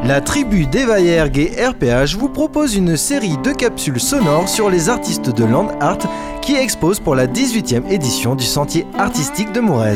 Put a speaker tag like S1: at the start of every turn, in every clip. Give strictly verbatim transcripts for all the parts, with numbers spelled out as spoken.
S1: La tribu d'Evaergue et R P H vous propose une série de capsules sonores sur les artistes de Land Art qui exposent pour la dix-huitième édition du Sentier artistique de Mourez.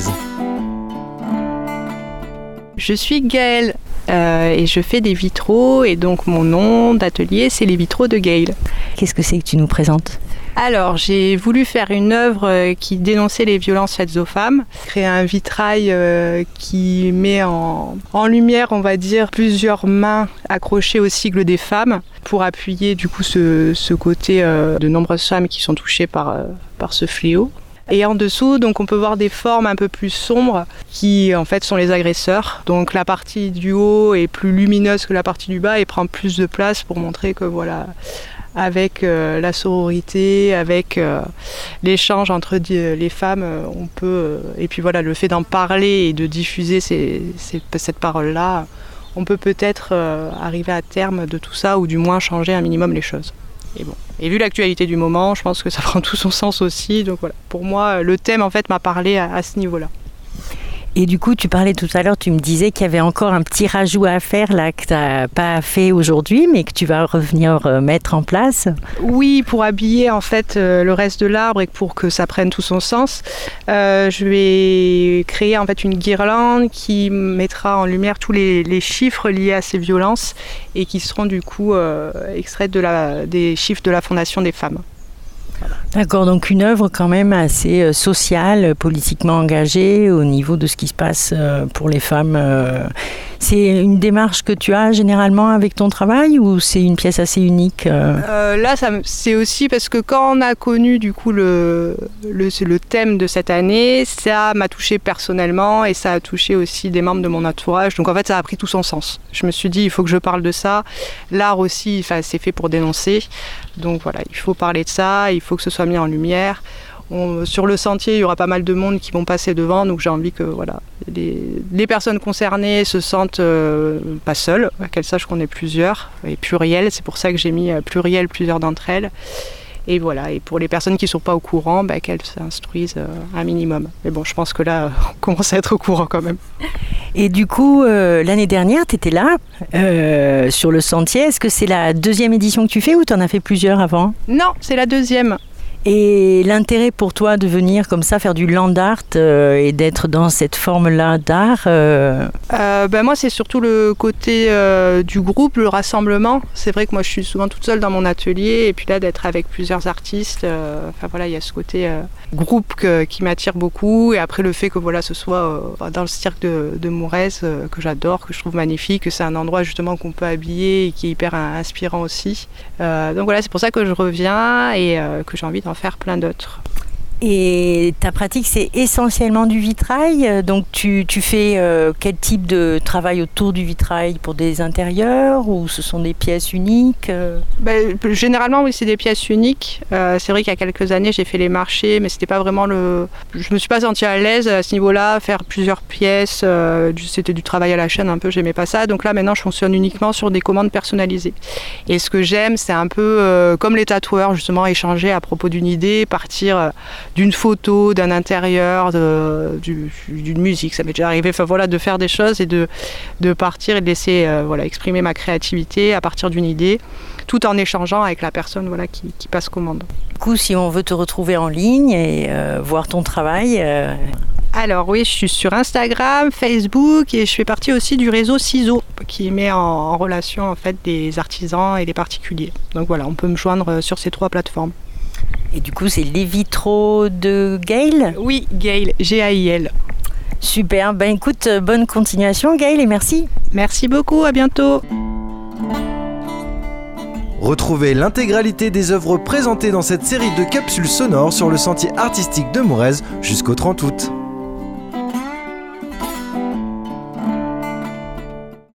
S2: Je suis Gaëlle euh, et je fais des vitraux et donc mon nom d'atelier c'est les vitraux de Gaëlle.
S3: Qu'est-ce que c'est que tu nous présentes ?
S2: Alors, j'ai voulu faire une œuvre qui dénonçait les violences faites aux femmes, créer un vitrail euh, qui met en, en lumière, on va dire, plusieurs mains accrochées au sigle des femmes pour appuyer du coup ce, ce côté euh, de nombreuses femmes qui sont touchées par, euh, par ce fléau. Et en dessous, donc, on peut voir des formes un peu plus sombres qui en fait sont les agresseurs. Donc la partie du haut est plus lumineuse que la partie du bas et prend plus de place pour montrer que voilà, avec euh, la sororité, avec euh, l'échange entre euh, les femmes, euh, on peut, euh, et puis voilà, le fait d'en parler et de diffuser ces, ces, cette parole-là, on peut peut-être euh, arriver à terme de tout ça, ou du moins changer un minimum les choses. Et bon. Et vu l'actualité du moment, je pense que ça prend tout son sens aussi. Donc voilà, pour moi, le thème en fait m'a parlé à, à ce niveau-là.
S3: Et du coup, tu parlais tout à l'heure, tu me disais qu'il y avait encore un petit rajout à faire là que tu n'as pas fait aujourd'hui, mais que tu vas revenir mettre en place.
S2: Oui, pour habiller en fait euh, le reste de l'arbre et pour que ça prenne tout son sens, euh, je vais créer en fait une guirlande qui mettra en lumière tous les, les chiffres liés à ces violences et qui seront du coup euh, extraits de la, des chiffres de la Fondation des femmes. Voilà.
S3: D'accord, donc une œuvre quand même assez sociale, politiquement engagée au niveau de ce qui se passe pour les femmes. C'est une démarche que tu as généralement avec ton travail ou c'est une pièce assez unique ?
S2: euh, Là, ça, c'est aussi parce que quand on a connu du coup le, le, le thème de cette année, ça m'a touchée personnellement et ça a touché aussi des membres de mon entourage. Donc en fait, ça a pris tout son sens. Je me suis dit, il faut que je parle de ça. L'art aussi, c'est fait pour dénoncer. Donc voilà, il faut parler de ça, il faut que ce soit mis en lumière. On, sur le sentier, il y aura pas mal de monde qui vont passer devant, donc j'ai envie que voilà, les, les personnes concernées se sentent euh, pas seules, qu'elles sachent qu'on est plusieurs, et pluriel, c'est pour ça que j'ai mis pluriel, plusieurs d'entre elles. Et voilà, et pour les personnes qui ne sont pas au courant, bah, qu'elles s'instruisent euh, un minimum. Mais bon, je pense que là, on commence à être au courant quand même.
S3: Et du coup, euh, l'année dernière, tu étais là, euh, sur le sentier. Est-ce que c'est la deuxième édition que tu fais ou tu en as fait plusieurs avant ?
S2: Non, c'est la deuxième.
S3: Et l'intérêt pour toi de venir comme ça faire du land art euh, et d'être dans cette forme-là d'art euh...
S2: Euh, ben Moi, c'est surtout le côté euh, du groupe, le rassemblement. C'est vrai que moi, je suis souvent toute seule dans mon atelier et puis là, d'être avec plusieurs artistes, euh, enfin voilà, il y a ce côté euh, groupe que, qui m'attire beaucoup. Et après, le fait que voilà, ce soit euh, dans le cirque de, de Mourez, euh, que j'adore, que je trouve magnifique, que c'est un endroit justement qu'on peut habiller et qui est hyper inspirant aussi. Euh, donc voilà, c'est pour ça que je reviens et euh, que j'ai envie d'en faire plein d'autres.
S3: Et ta pratique, c'est essentiellement du vitrail. Donc, tu, tu fais euh, quel type de travail autour du vitrail pour des intérieurs ou ce sont des pièces uniques euh...
S2: ben, Généralement, oui, c'est des pièces uniques. Euh, c'est vrai qu'il y a quelques années, j'ai fait les marchés, mais c'était pas vraiment le. Je me suis pas sentie à l'aise à ce niveau-là, faire plusieurs pièces. Euh, c'était du travail à la chaîne un peu, j'aimais pas ça. Donc là, maintenant, je fonctionne uniquement sur des commandes personnalisées. Et ce que j'aime, c'est un peu euh, comme les tatoueurs, justement, échanger à propos d'une idée, partir. Euh, d'une photo, d'un intérieur, de, du, d'une musique, ça m'est déjà arrivé, enfin voilà, de faire des choses et de, de partir et de laisser euh, voilà, exprimer ma créativité à partir d'une idée, tout en échangeant avec la personne voilà, qui, qui passe commande.
S3: Du coup, si on veut te retrouver en ligne et euh, voir ton travail... Euh...
S2: Alors oui, je suis sur Instagram, Facebook et je fais partie aussi du réseau Ciseaux qui met en, en relation en fait, des artisans et des particuliers. Donc voilà, on peut me joindre sur ces trois plateformes.
S3: Et du coup, c'est les vitraux de Gaëlle ?
S2: Oui, Gaëlle, G A I L.
S3: Super, ben écoute, bonne continuation Gaëlle et merci.
S2: Merci beaucoup, à bientôt.
S1: Retrouvez l'intégralité des œuvres présentées dans cette série de capsules sonores sur le Sentier artistique de Mourez jusqu'au trente août.